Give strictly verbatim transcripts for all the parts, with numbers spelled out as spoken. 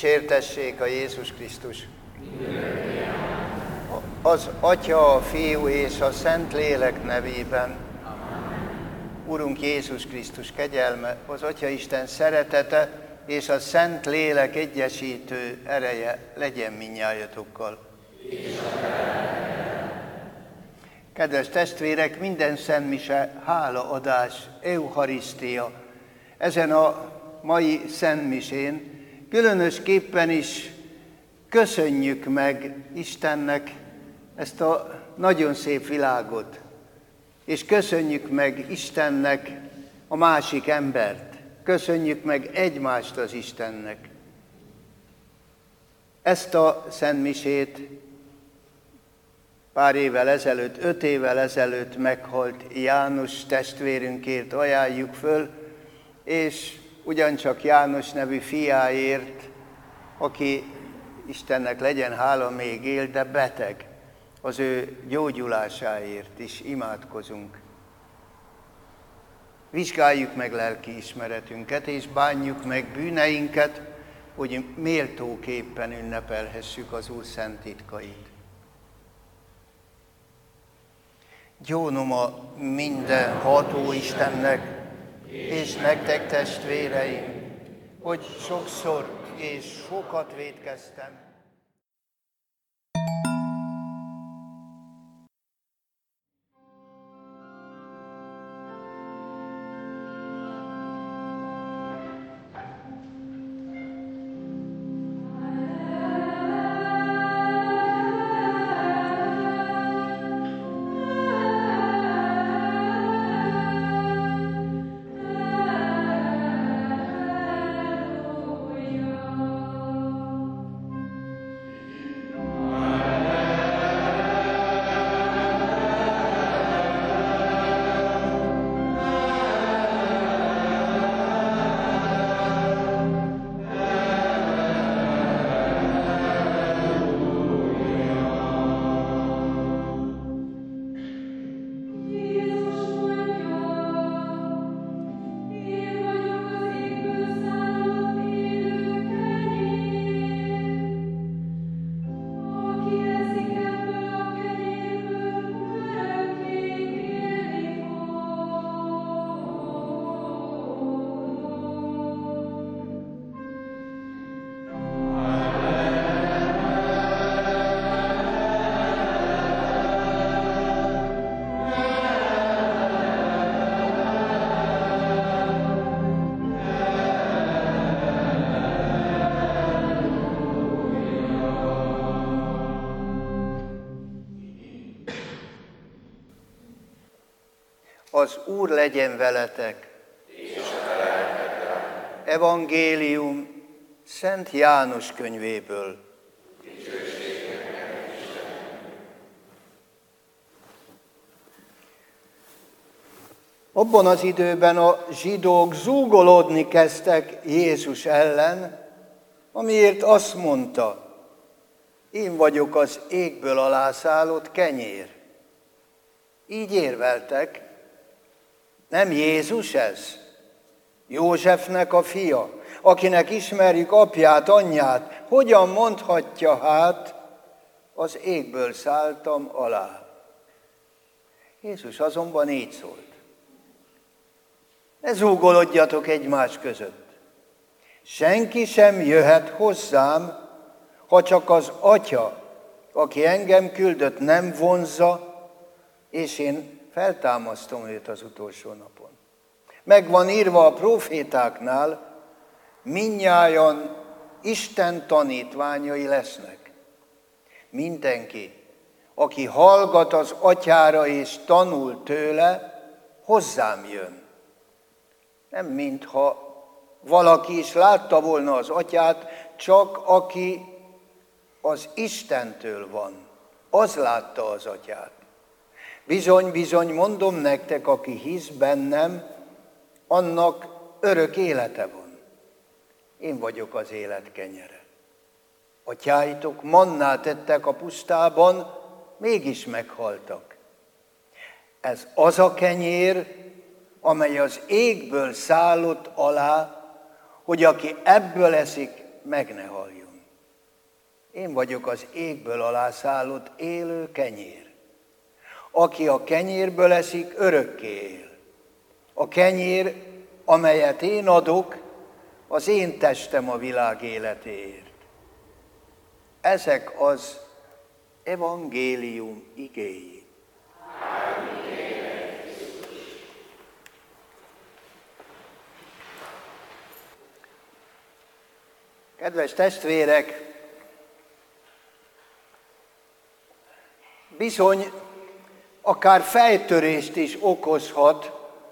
Dicsértessék a Jézus Krisztus! Az Atya, a Fiú és a Szentlélek nevében. Urunk Jézus Krisztus kegyelme, az Atya Isten szeretete és a Szentlélek egyesítő ereje legyen mindnyájatokkal. Kedves testvérek, minden szentmise hálaadás, eucharisztia. Ezen a mai szentmisén különösképpen is köszönjük meg Istennek ezt a nagyon szép világot, és köszönjük meg Istennek a másik embert, köszönjük meg egymást az Istennek. Ezt a szentmisét pár évvel ezelőtt, öt évvel ezelőtt meghalt János testvérünkért ajánljuk föl, és ugyancsak János nevű fiáért, aki Istennek legyen hála még él, de beteg, az ő gyógyulásáért is imádkozunk. Vizsgáljuk meg lelkiismeretünket, és bánjuk meg bűneinket, hogy méltóképpen ünnepelhessük az Úr szent titkait. Gyónom a mindenható Istennek, és nektek testvéreim, hogy sokszor és sokat vétkeztem. Az Úr legyen veletek. És a lelkeddel. Evangélium Szent János könyvéből. Abban az időben a zsidók zúgolódni kezdtek Jézus ellen, amiért azt mondta: én vagyok az égből alászállott kenyér. Így érveltek: nem Jézus ez? Józsefnek a fia, akinek ismerjük apját, anyját, hogyan mondhatja hát, az égből szálltam alá? Jézus azonban így szólt: ne zúgolodjatok egymás között. Senki sem jöhet hozzám, ha csak az Atya, aki engem küldött, nem vonzza, és én feltámasztom őt az utolsó napon. Megvan írva a profétáknál, mindnyájan Isten tanítványai lesznek. Mindenki, aki hallgat az Atyára és tanul tőle, hozzám jön. Nem mintha valaki is látta volna az Atyát, csak aki az Istentől van, az látta az Atyát. Bizony, bizony, mondom nektek, aki hisz bennem, annak örök élete van. Én vagyok az élet kenyere. Atyáitok mannát ettek a pusztában, mégis meghaltak. Ez az a kenyér, amely az égből szállott alá, hogy aki ebből eszik, meg ne haljon. Én vagyok az égből alászállott élő kenyér. Aki a kenyérből eszik, örökké él. A kenyér, amelyet én adok, az én testem a világ életéért. Ezek az evangélium igéi. Kedves testvérek, bizony akár fejtörést is okozhat,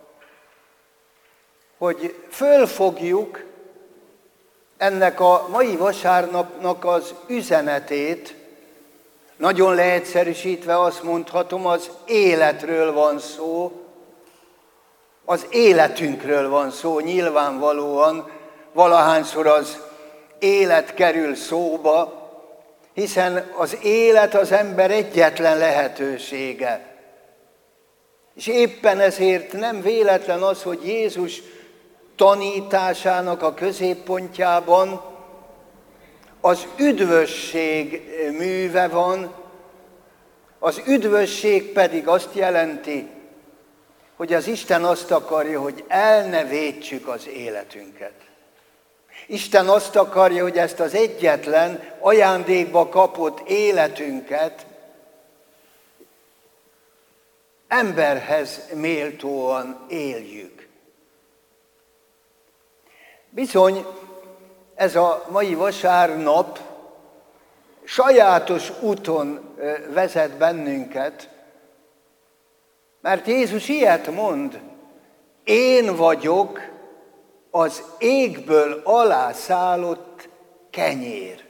hogy fölfogjuk ennek a mai vasárnapnak az üzenetét. Nagyon leegyszerűsítve azt mondhatom, az életről van szó, az életünkről van szó nyilvánvalóan, valahányszor az élet kerül szóba, hiszen az élet az ember egyetlen lehetősége. És éppen ezért nem véletlen az, hogy Jézus tanításának a középpontjában az üdvösség műve van, az üdvösség pedig azt jelenti, hogy az Isten azt akarja, hogy el ne vétsük az életünket. Isten azt akarja, hogy ezt az egyetlen ajándékba kapott életünket emberhez méltóan éljük. Bizony, ez a mai vasárnap sajátos úton vezet bennünket, mert Jézus ilyet mond: én vagyok az égből alászállott kenyér.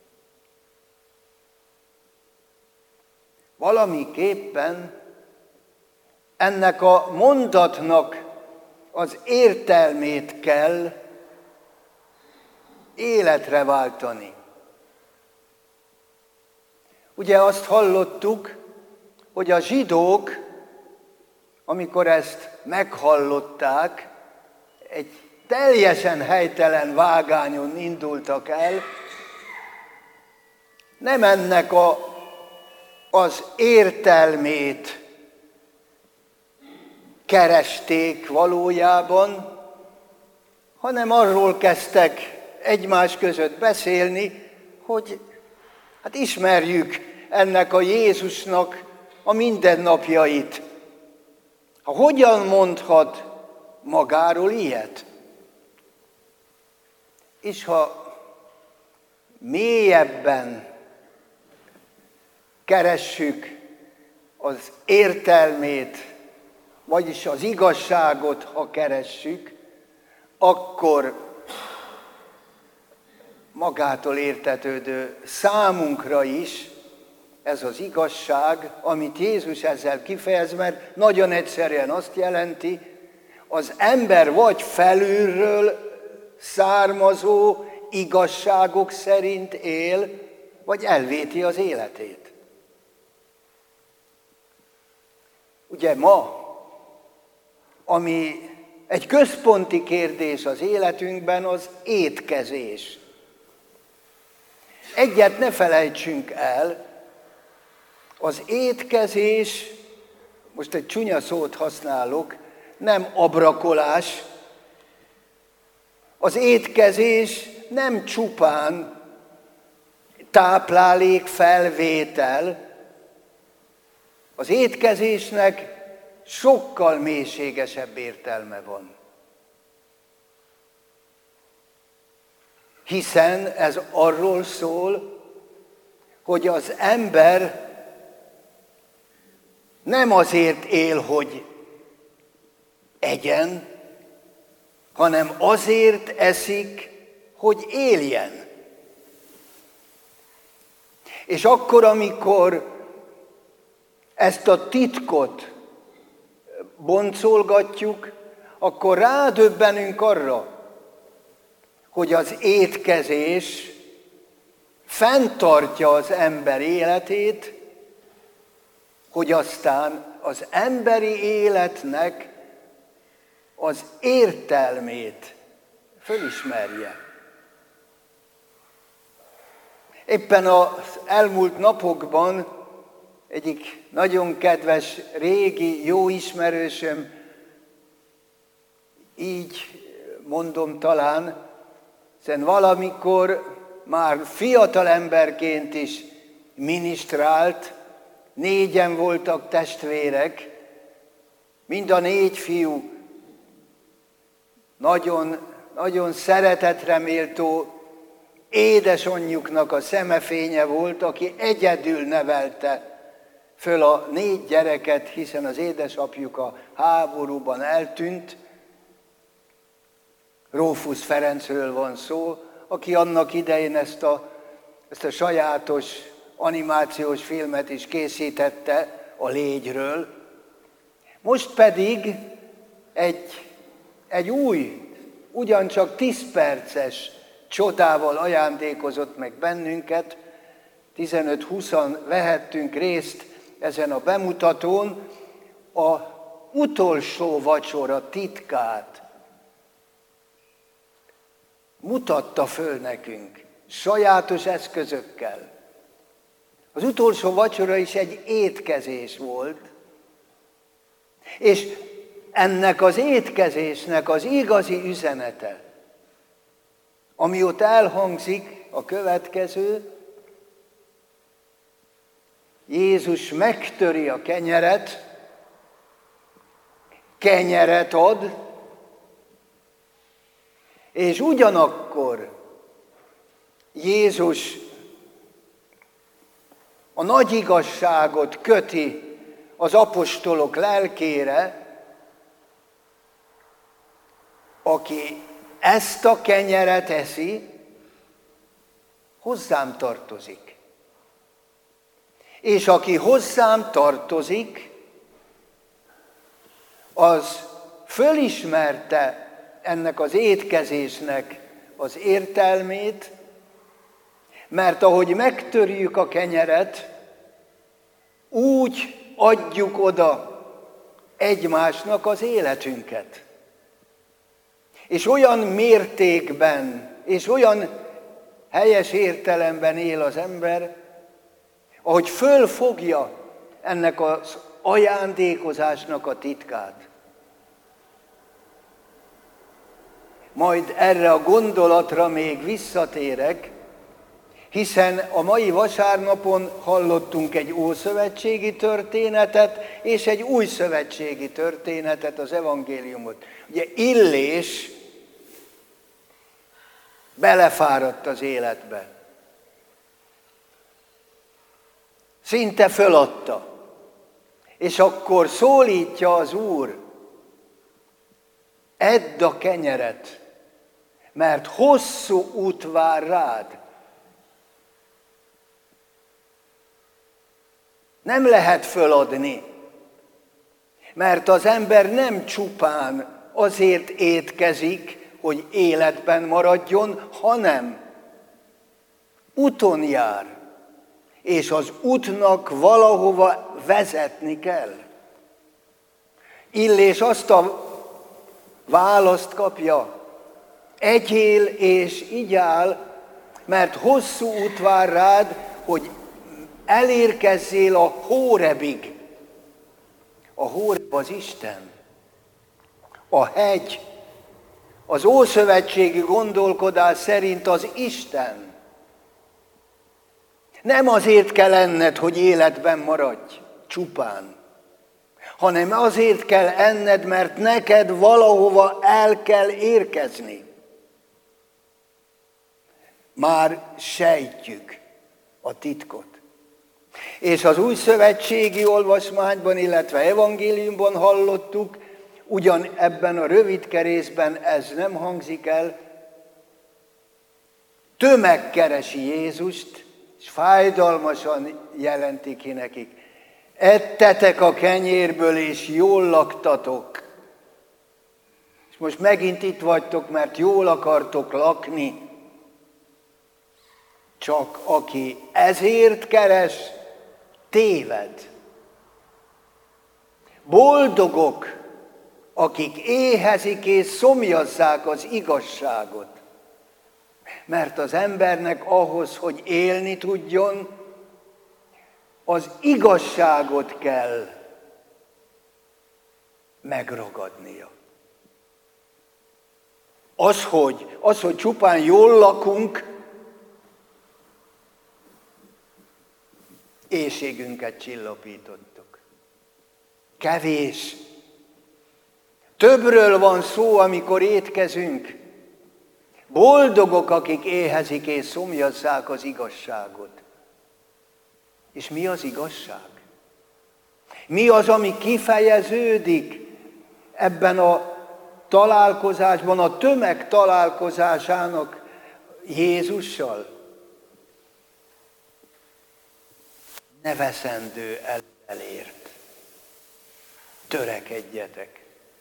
Valamiképpen ennek a mondatnak az értelmét kell életre váltani. Ugye azt hallottuk, hogy a zsidók, amikor ezt meghallották, egy teljesen helytelen vágányon indultak el, nem ennek a, az értelmét keresték valójában, hanem arról kezdtek egymás között beszélni, hogy hát ismerjük ennek a Jézusnak a mindennapjait. Ha hogyan mondhat magáról ilyet? És ha mélyebben keressük az értelmét, vagyis az igazságot, ha keressük, akkor magától értetődő számunkra is ez az igazság, amit Jézus ezzel kifejez, mert nagyon egyszerűen azt jelenti, az ember vagy felülről származó igazságok szerint él, vagy elvéti az életét. Ugye ma, ami egy központi kérdés az életünkben, az étkezés. Egyet ne felejtsünk el, az étkezés, most egy csúnya szót használok, nem abrakolás. Az étkezés nem csupán táplálékfelvétel. Az étkezésnek sokkal mélységesebb értelme van. Hiszen ez arról szól, hogy az ember nem azért él, hogy egyen, hanem azért eszik, hogy éljen. És akkor, amikor ezt a titkot boncolgatjuk, akkor rádöbbenünk arra, hogy az étkezés fenntartja az ember életét, hogy aztán az emberi életnek az értelmét fölismerje. Éppen az elmúlt napokban egyik nagyon kedves, régi, jó ismerősöm, így mondom talán, hiszen valamikor már fiatal emberként is minisztrált, négyen voltak testvérek, mind a négy fiú nagyon, nagyon szeretetre méltó édesanyjuknak a szemefénye volt, aki egyedül nevelte föl a négy gyereket, hiszen az édesapjuk a háborúban eltűnt. Rófusz Ferencről van szó, aki annak idején ezt a, ezt a sajátos animációs filmet is készítette a légyről. Most pedig egy, egy új, ugyancsak tíz perces csodával ajándékozott meg bennünket. tizenöt-húszan vehettünk részt ezen a bemutatón. A utolsó vacsora titkát mutatta föl nekünk sajátos eszközökkel. Az utolsó vacsora is egy étkezés volt, és ennek az étkezésnek az igazi üzenete, ami ott elhangzik, a következő: Jézus megtöri a kenyeret, kenyeret ad, és ugyanakkor Jézus a nagy igazságot köti az apostolok lelkére, aki ezt a kenyeret eszi, hozzám tartozik. És aki hozzám tartozik, az fölismerte ennek az étkezésnek az értelmét, mert ahogy megtörjük a kenyeret, úgy adjuk oda egymásnak az életünket. És olyan mértékben, és olyan helyes értelemben él az ember, ahogy fölfogja ennek az ajándékozásnak a titkát. Majd erre a gondolatra még visszatérek, hiszen a mai vasárnapon hallottunk egy ószövetségi történetet, és egy újszövetségi történetet, az evangéliumot. Ugye Illés belefáradt az életbe. Szinte föladta. És akkor szólítja az Úr: edd a kenyeret, mert hosszú út vár rád. Nem lehet föladni, mert az ember nem csupán azért étkezik, hogy életben maradjon, hanem úton jár, és az útnak valahova vezetni kell. Illés azt a választ kapja: egyél és igyál, mert hosszú út vár rád, hogy elérkezzél a Hórebig. A Hóreb az Isten. A hegy az ószövetségi gondolkodás szerint az Isten. Nem azért kell enned, hogy életben maradj csupán, hanem azért kell enned, mert neked valahova el kell érkezni. Már sejtjük a titkot. És az újszövetségi olvasmányban, illetve evangéliumban hallottuk, ugyan ebben a rövid részben ez nem hangzik el, tömeg keresi Jézust, és fájdalmasan jelenti ki nekik: ettetek a kenyérből, és jól laktatok. És most megint itt vagytok, mert jól akartok lakni. Csak aki ezért keres, téved. Boldogok, akik éhezik és szomjazzák az igazságot, Mert az embernek ahhoz, hogy élni tudjon, az igazságot kell megragadnia. Az, hogy, az, hogy csupán jól lakunk, éhségünket csillapítottuk. Kevés. Többről van szó, amikor étkezünk. Boldogok, akik éhezik és szomjazzák az igazságot. És mi az igazság? Mi az, ami kifejeződik ebben a találkozásban, a tömeg találkozásának Jézussal? Neveszendő elért. Törekedjetek.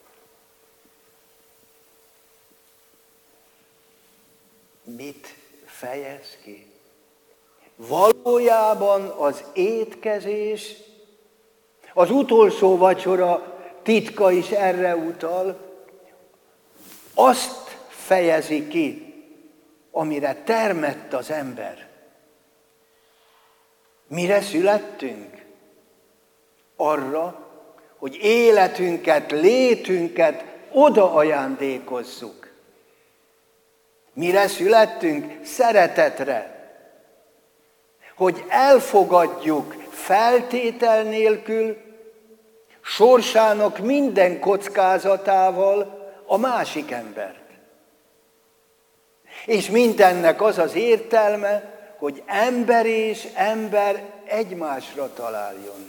Mit fejez ki? Valójában az étkezés, az utolsó vacsora titka is erre utal, azt fejezi ki, amire termett az ember. Mire születtünk? Arra, hogy életünket, létünket oda ajándékozzuk. Mire születtünk? Szeretetre. Hogy elfogadjuk feltétel nélkül, sorsának minden kockázatával a másik embert. És mindennek az az értelme, hogy ember és ember egymásra találjon.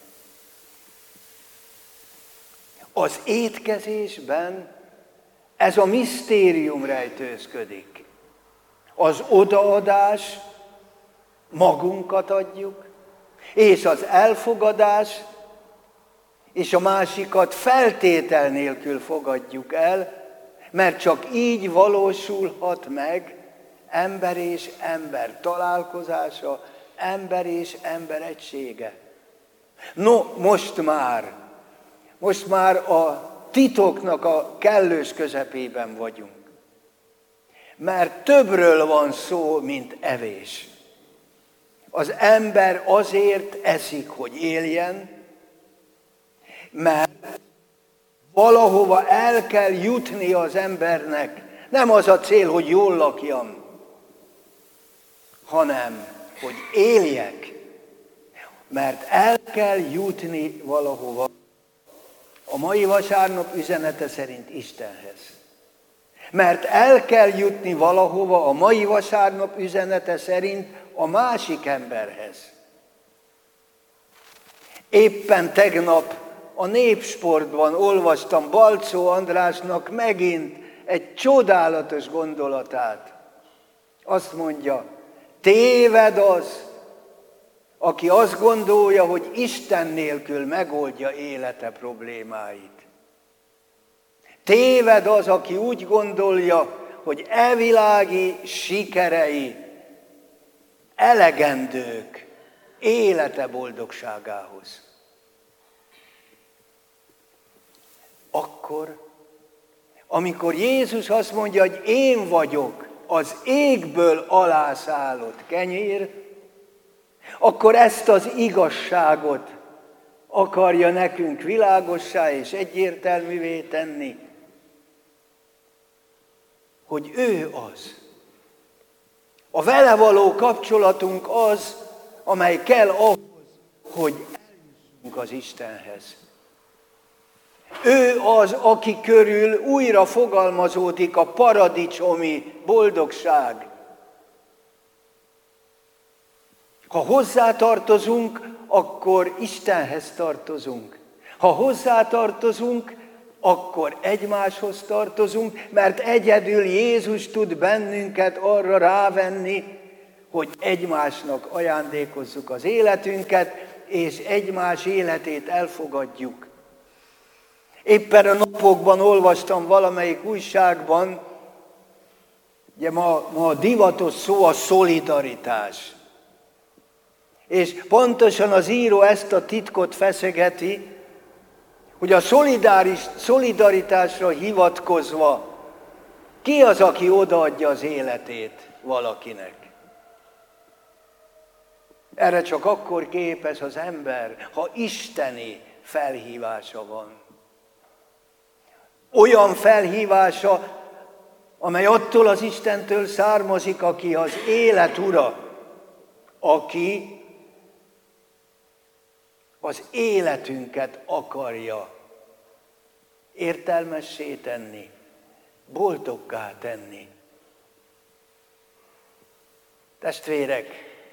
Az étkezésben ez a misztérium rejtőzködik. Az odaadás, magunkat adjuk, és az elfogadás, és a másikat feltétel nélkül fogadjuk el, mert csak így valósulhat meg ember és ember találkozása, ember és ember egysége. No, most már, most már a titoknak a kellős közepében vagyunk. Mert többről van szó, mint evés. Az ember azért eszik, hogy éljen, mert valahova el kell jutni az embernek. Nem az a cél, hogy jól lakjam, hanem, hogy éljek. Mert el kell jutni valahova. A mai vasárnap üzenete szerint Istenhez. Mert el kell jutni valahova a mai vasárnap üzenete szerint a másik emberhez. Éppen tegnap a Népsportban olvastam Balczó Andrásnak megint egy csodálatos gondolatát. Azt mondja, téved az, aki azt gondolja, hogy Isten nélkül megoldja élete problémáit. Téved az, aki úgy gondolja, hogy elvilági sikerei elegendők élete boldogságához. Akkor, amikor Jézus azt mondja, hogy én vagyok az égből alászállott kenyér, akkor ezt az igazságot akarja nekünk világossá és egyértelművé tenni, hogy ő az. A vele való kapcsolatunk az, amely kell ahhoz, hogy eljussunk az Istenhez. Ő az, aki körül újra fogalmazódik a paradicsomi boldogság. Ha hozzá tartozunk, akkor Istenhez tartozunk. Ha hozzá tartozunk, akkor egymáshoz tartozunk, mert egyedül Jézus tud bennünket arra rávenni, hogy egymásnak ajándékozzuk az életünket, és egymás életét elfogadjuk. Éppen a napokban olvastam valamelyik újságban, ugye ma, ma a divatos szó a szolidaritás. És pontosan az író ezt a titkot feszegeti, hogy a szolidáris, szolidaritásra hivatkozva Ki az, aki odaadja az életét valakinek? Erre csak akkor képes az ember, ha isteni felhívása van. Olyan felhívása, amely attól az Istentől származik, aki az élet ura, aki az életünket akarja értelmessé tenni, boldoggá tenni. Testvérek,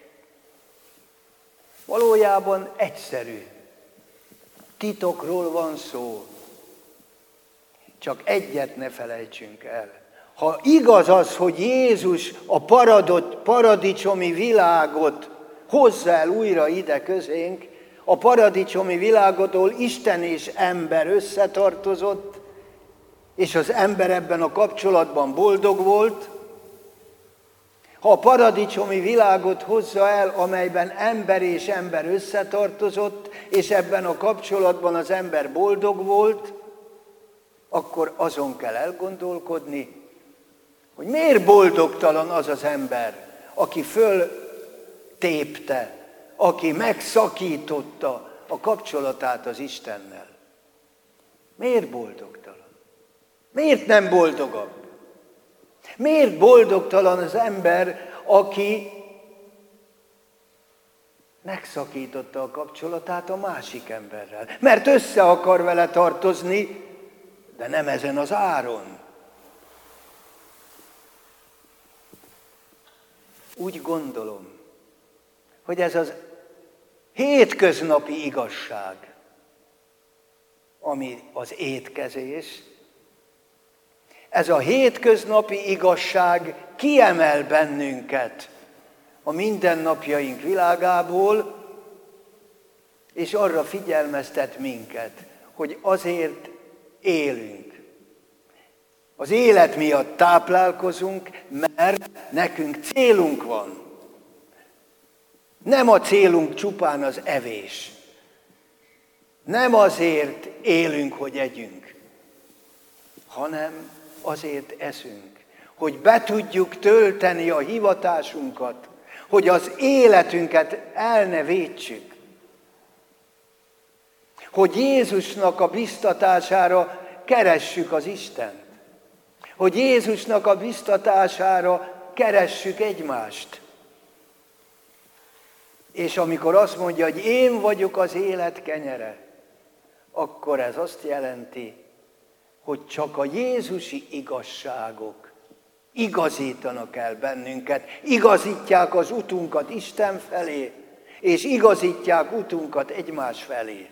valójában egyszerű. Titokról van szó. Csak egyet ne felejtsünk el. Ha igaz az, hogy Jézus a paradot, paradicsomi világot hozza el újra ide közénk, a paradicsomi világodól Isten és ember összetartozott, és az ember ebben a kapcsolatban boldog volt, ha a paradicsomi világot hozza el, amelyben ember és ember összetartozott, és ebben a kapcsolatban az ember boldog volt, akkor azon kell elgondolkodni, hogy miért boldogtalan az az ember, aki föltépte, aki megszakította a kapcsolatát az Istennel. Miért boldogtalan? Miért nem boldogabb? Miért boldogtalan az ember, aki megszakította a kapcsolatát a másik emberrel? Mert össze akar vele tartozni, de nem ezen az áron. Úgy gondolom, hogy ez az hétköznapi igazság, ami az étkezés, ez a hétköznapi igazság kiemel bennünket a mindennapjaink világából, és arra figyelmeztet minket, hogy azért élünk. Az élet miatt táplálkozunk, mert nekünk célunk van. Nem a célunk csupán az evés. Nem azért élünk, hogy együnk, hanem azért eszünk, hogy be tudjuk tölteni a hivatásunkat, hogy az életünket el ne vétsük. Hogy Jézusnak a biztatására keressük az Istent. Hogy Jézusnak a biztatására keressük egymást. És amikor azt mondja, hogy én vagyok az élet kenyere, akkor ez azt jelenti, hogy csak a jézusi igazságok igazítanak el bennünket, igazítják az utunkat Isten felé, és igazítják utunkat egymás felé.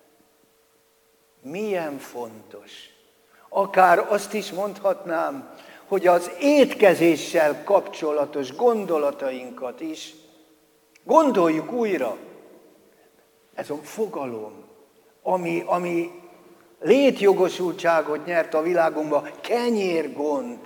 Milyen fontos. Akár azt is mondhatnám, hogy az étkezéssel kapcsolatos gondolatainkat is gondoljuk újra. Ez a fogalom, ami, ami létjogosultságot nyert a világunkban, kenyérgond.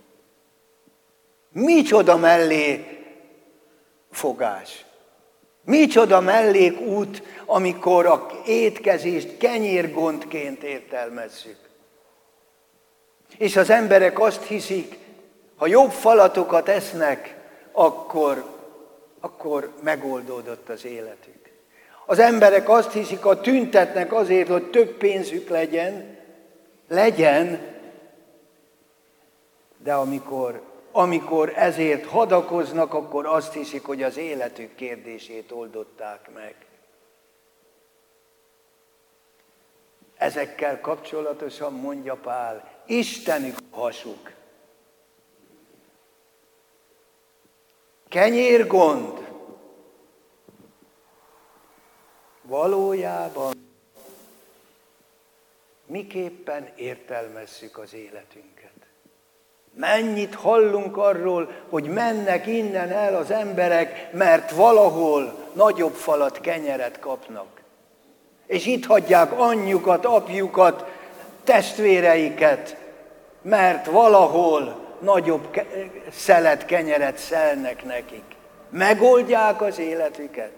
Micsoda mellé fogás. Micsoda mellékút, amikor a étkezést kenyérgondként értelmezzük. És az emberek azt hiszik, ha jobb falatokat esznek, akkor, akkor megoldódott az életük. Az emberek azt hiszik, ha tüntetnek azért, hogy több pénzük legyen, legyen, de amikor, amikor ezért hadakoznak, akkor azt hiszik, hogy az életük kérdését oldották meg. Ezekkel kapcsolatosan mondja Pál, Istenük hasuk. Kenyérgond. Valójában miképpen értelmezzük az életünket? Mennyit hallunk arról, hogy mennek innen el az emberek, mert valahol nagyobb falat kenyeret kapnak. És itt hagyják anyjukat, apjukat, testvéreiket, mert valahol nagyobb szelet kenyeret szelnek nekik. Megoldják az életüket.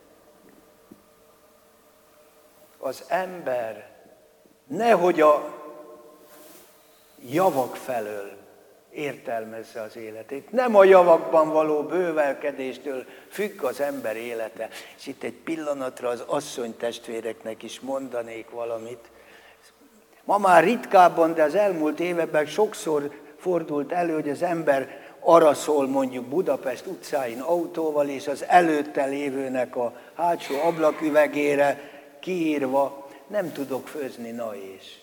Az ember nehogy a javak felől értelmezze az életét. Nem a javakban való bővelkedéstől függ az ember élete. És itt egy pillanatra az asszony testvéreknek is mondanék valamit. Ma már ritkábban, de az elmúlt években sokszor fordult elő, hogy az ember arra szól mondjuk Budapest utcáin autóval, és az előtte lévőnek a hátsó ablaküvegére kiírva, nem tudok főzni, na és.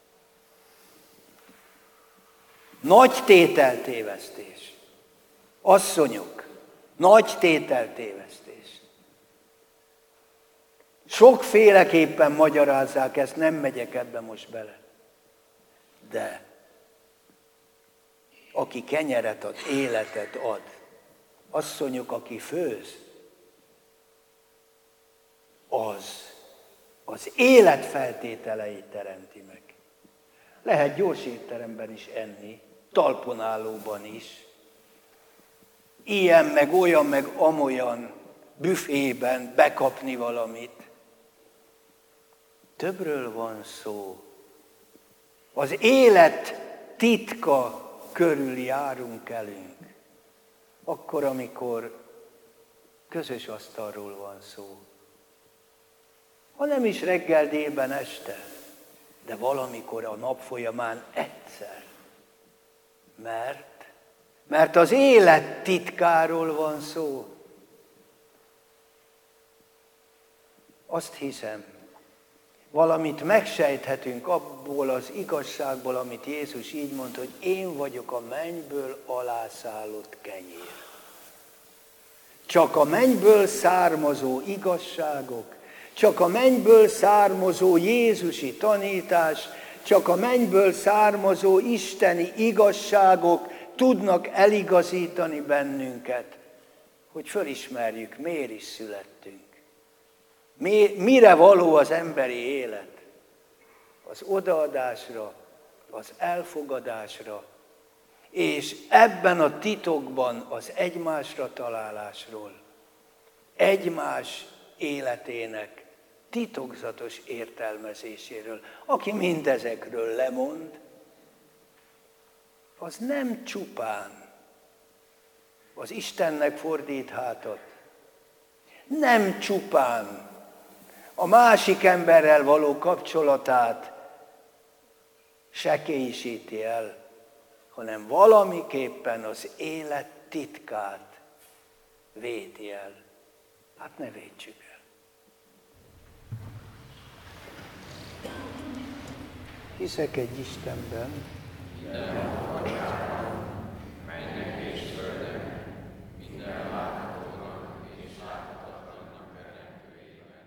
Nagy tételtévesztés. Asszonyok, nagy tételtévesztés. Sokféleképpen magyarázzák ezt, nem megyek ebbe most bele. De aki kenyeret ad, életet ad, asszonyok, aki főz, az az élet feltételeit teremti meg. Lehet gyors étteremben is enni, talponállóban is. Ilyen, meg olyan, meg amolyan büfében bekapni valamit. Többről van szó. Az élet titka körül járunk elünk. Akkor, amikor közös asztalról van szó. Ha nem is reggel, délben, este, de valamikor a nap folyamán egyszer. Mert, mert az élet titkáról van szó. Azt hiszem, valamit megsejthetünk abból az igazságból, amit Jézus így mondta, hogy én vagyok a mennyből alászállott kenyér. Csak a mennyből származó igazságok, csak a mennyből származó jézusi tanítás, csak a mennyből származó isteni igazságok tudnak eligazítani bennünket, hogy fölismerjük, miért is születtünk. Mi, mire való az emberi élet? Az odaadásra, az elfogadásra, és ebben a titokban az egymásra találásról, egymás életének titokzatos értelmezéséről. Aki mindezekről lemond, az nem csupán az Istennek fordít hátat, nem csupán a másik emberrel való kapcsolatát sekélyisíti el, hanem valamiképpen az élet titkát védi el. Hát ne védjük el. Hiszek egy Istenben, mennek és földek, minden láthatónak és láthatatlannak teremtőjében.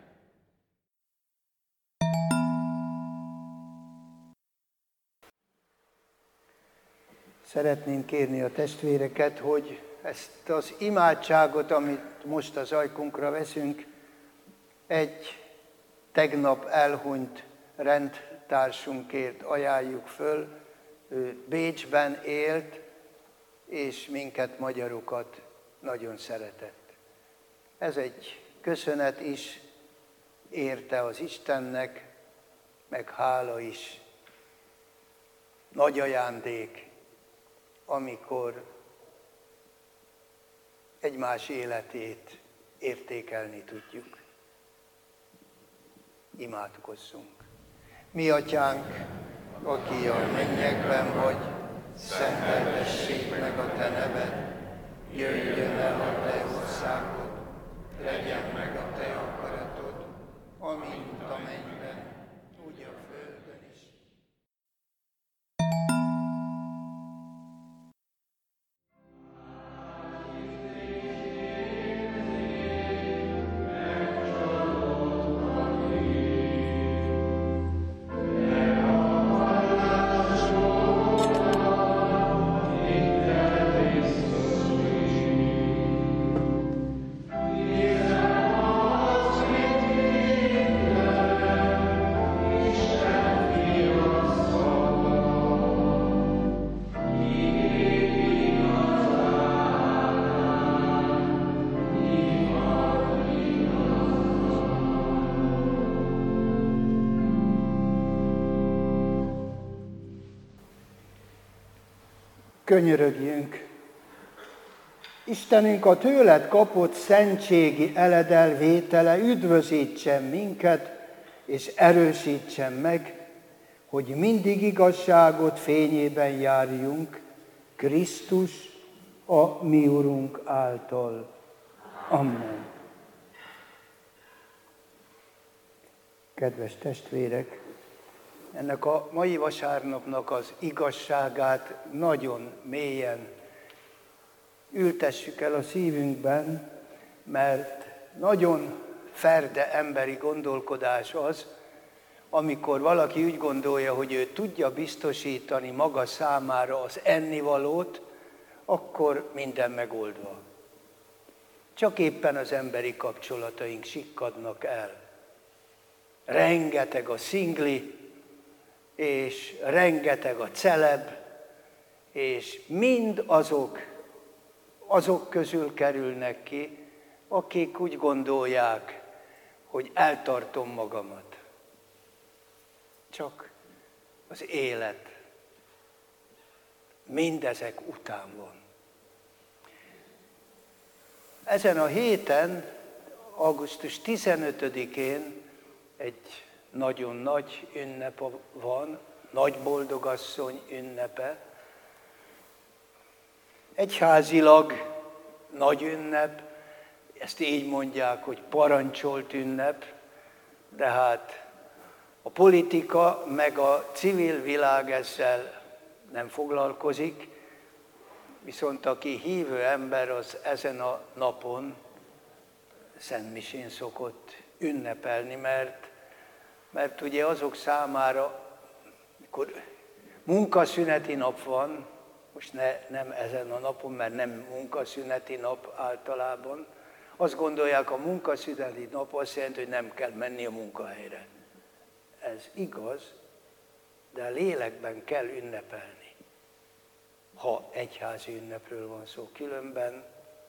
Szeretném kérni a testvéreket, hogy ezt az imádságot, amit most az ajkunkra veszünk, egy tegnap elhunyt rendtársunkért ajánljuk föl. Ő Bécsben élt, és minket, magyarokat nagyon szeretett. Ez egy köszönet is érte az Istennek, meg hála is. Nagy ajándék, amikor egymás életét értékelni tudjuk. Imádkozzunk. Mi atyánk, aki a mennyekben vagy, szenteltessék meg a te neved, jöjjön el a te országod, legyen meg a te akaratod, amint a mennyben, úgy a földön is. Amen. Könyörögjünk! Istenünk, a tőled kapott szentségi eledelvétele üdvözítsen minket, és erősítsen meg, hogy mindig igazságot fényében járjunk, Krisztus, a mi Urunk által. Amen. Kedves testvérek, ennek a mai vasárnapnak az igazságát nagyon mélyen ültessük el a szívünkben, mert nagyon ferde emberi gondolkodás az, amikor valaki úgy gondolja, hogy ő tudja biztosítani maga számára az ennivalót, akkor minden megoldva. Csak éppen az emberi kapcsolataink sikkadnak el. Rengeteg a szingli, és rengeteg a celeb, és mind azok, azok közül kerülnek ki, akik úgy gondolják, hogy eltartom magamat. Csak az élet mindezek után van. Ezen a héten, augusztus tizenötödikén egy nagyon nagy ünnep van, nagy boldogasszony ünnepe. Egyházilag nagy ünnep, ezt így mondják, hogy parancsolt ünnep, de hát a politika meg a civil világ ezzel nem foglalkozik, viszont aki hívő ember, az ezen a napon szentmisén szokott ünnepelni, mert, mert ugye azok számára, mikor munkaszüneti nap van, most ne, nem ezen a napon, mert nem munkaszüneti nap általában, azt gondolják, a munkaszüneti nap azt jelenti, hogy nem kell menni a munkahelyre. Ez igaz, de a lélekben kell ünnepelni, ha egyházi ünnepről van szó. Különben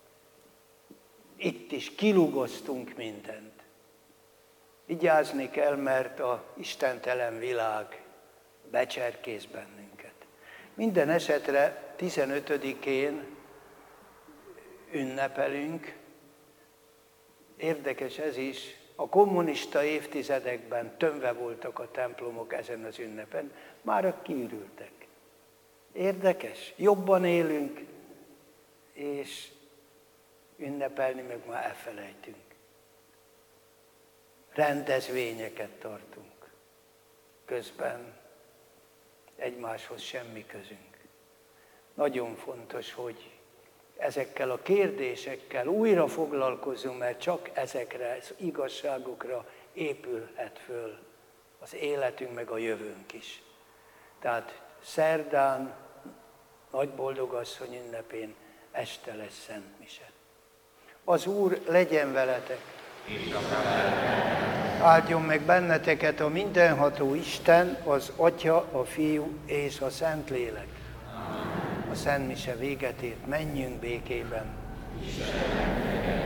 itt is kilugoztunk mindent. Vigyázni kell, mert a istentelen világ becserkész bennünket. Minden esetre tizenötödikén ünnepelünk. Érdekes ez is, a kommunista évtizedekben tömve voltak a templomok ezen az ünnepen, mára kiürültek. Érdekes, jobban élünk, és ünnepelni meg már elfelejtünk. Rendezvényeket tartunk, közben egymáshoz semmi közünk. Nagyon fontos, hogy ezekkel a kérdésekkel újra foglalkozunk, mert csak ezekre, az igazságokra épülhet föl az életünk, meg a jövőnk is. Tehát szerdán, nagy boldogasszony ünnepén este lesz Szent Mise. Az Úr legyen veletek! Áldjon meg benneteket a mindenható Isten, az Atya, a Fiú és a Szentlélek. A Szent Mise véget ért, menjünk békében. Isten